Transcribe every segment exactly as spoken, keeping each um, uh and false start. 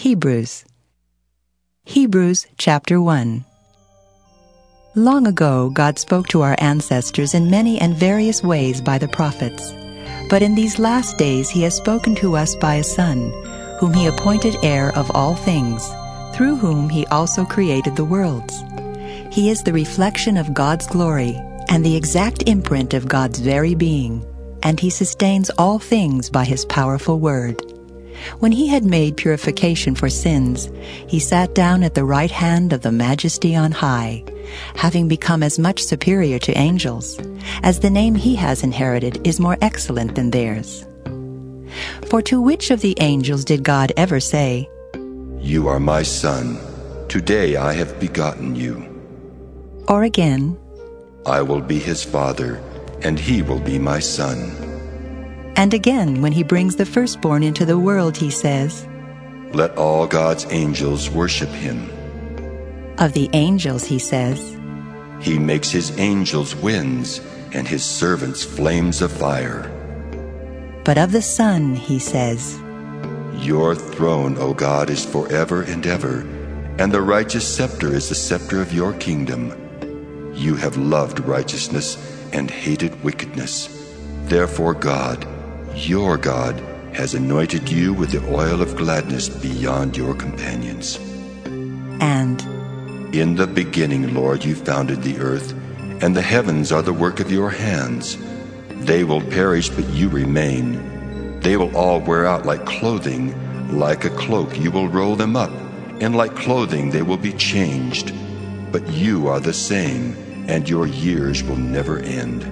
Hebrews. Hebrews chapter one. Long ago, God spoke to our ancestors in many and various ways by the prophets. But in these last days he has spoken to us by a Son, whom he appointed heir of all things, through whom he also created the worlds. He is the reflection of God's glory and the exact imprint of God's very being, and he sustains all things by his powerful word. When he had made purification for sins, he sat down at the right hand of the Majesty on high, having become as much superior to angels, as the name he has inherited is more excellent than theirs. For to which of the angels did God ever say, "You are my son, today I have begotten you"? Or again, "I will be his father, and he will be my son"? And again, when he brings the firstborn into the world, he says, "Let all God's angels worship him." Of the angels he says, "He makes his angels winds, and his servants flames of fire." But of the Son he says, "Your throne, O God, is forever and ever, and the righteous scepter is the scepter of your kingdom. You have loved righteousness and hated wickedness. Therefore God, your God, has anointed you with the oil of gladness beyond your companions." And, "In the beginning, Lord, you founded the earth, and the heavens are the work of your hands. They will perish, but you remain. They will all wear out like clothing. Like a cloak you will roll them up, and like clothing they will be changed. But you are the same, and your years will never end."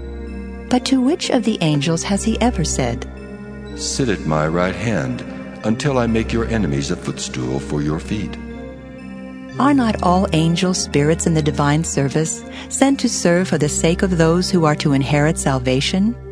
But to which of the angels has he ever said, "Sit at my right hand, until I make your enemies a footstool for your feet"? Are not all angels spirits in the divine service, sent to serve for the sake of those who are to inherit salvation?